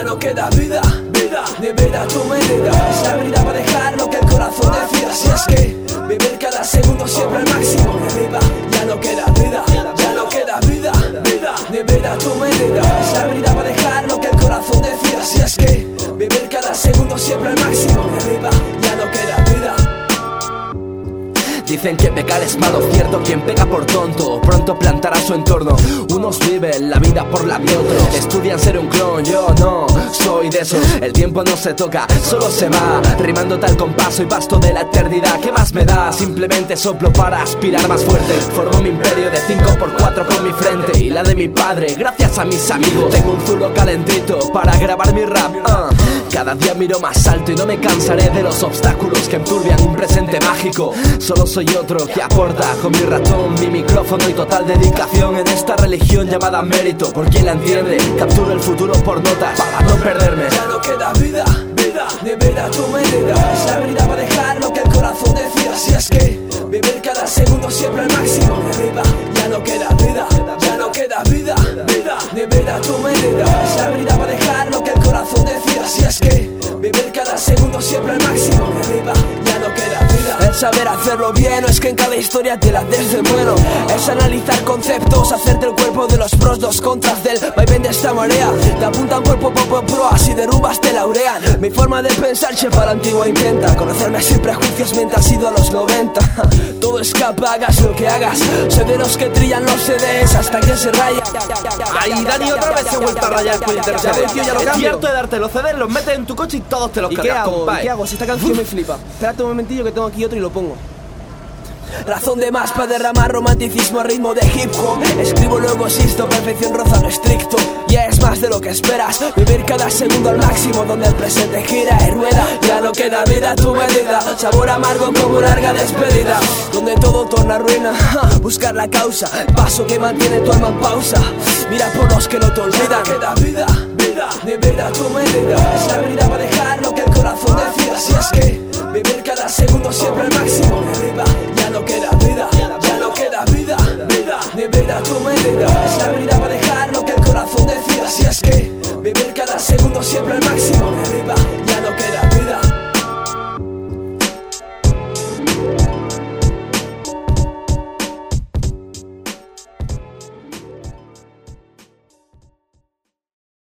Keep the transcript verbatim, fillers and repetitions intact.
ya no queda vida, vida, de ver a tu medida. Es la vida para dejar lo que el corazón decida. Si es que vivir cada segundo siempre al máximo de arriba, ya no queda vida, ya no queda vida, vida, de ver a tu medida. Es la vida para dejar lo que el corazón decida. Si es que vivir cada segundo siempre al máximo de arriba, ya no queda vida. Dicen que pecar es malo, cierto, quien peca por tonto pronto plantará su entorno. Unos viven la vida por la de otros, estudian ser un clon, yo no soy de esos. El tiempo no se toca, solo se va, rimando tal compás, soy pasto de la eternidad. ¿Qué más me da? Simplemente soplo para aspirar más fuerte. Formo mi imperio de cinco por cuatro con mi frente y la de mi padre, gracias a mis amigos. Tengo un zulo calentito para grabar mi rap, uh. Cada día miro más alto y no me cansaré de los obstáculos que enturbian un presente mágico. Solo soy otro que aporta con mi ratón, mi micrófono y total dedicación en esta religión llamada mérito. Por quien la entiende, capturo el futuro por notas para no perderme. Ya no queda vida, vida, de ver a tu medida. Es la vida para dejar lo que el corazón decida. Si es que vivir cada segundo siempre al máximo de arriba, ya no queda vida, ya no queda vida, vida, de ver a tu medida. Es la vida para dejar lo que el corazón decida. Si es que vivir cada segundo siempre al máximo de arriba, ya no queda vida. El saber hacerlo bien, no es que en cada historia te la des de bueno. Es analizar conceptos, hacerte el cuerpo de los pros, dos contras del vaivén de esta marea. Te apuntan cuerpo, popo, pro, así derrubas, te laurean. Mi forma de pensar, chef a la antigua intenta conocerme sin prejuicios mientras he ido a los noventa. Todo escapa, hagas lo que hagas. Soy de los que trillan los C Ds hasta que se raya. Ahí Dani otra vez se ha vuelto a rayar con el tercero. Ya, ya lo es cambio. cierto de darte los C Ds, los metes en tu coche y todos te los ¿Y qué cargas, hago? compadre. ¿Qué hago? Si esta canción me flipa. Espérate un momentillo que tengo aquí otro y lo pongo. Razón de más para derramar romanticismo a ritmo de hip hop. Escribo, luego existo, perfección roza lo estricto. Ya es más de lo que esperas, vivir cada segundo al máximo, donde el presente gira y rueda. Ya no queda vida a tu medida, sabor amargo como larga despedida, donde todo torna ruina. Buscar la causa, el paso que mantiene tu alma en pausa. Mira por los que no te olvidan. Ya no queda vida, vida, de vida a tu medida. Es la vida para dejar lo que el corazón decida. Si es que vivir cada segundo siempre al máximo de arriba, ya no queda vida, ya no queda vida, vida, de vida a tu medida. Es la vida para dejar lo que el corazón decida. Si es que vivir cada segundo siempre al máximo de arriba,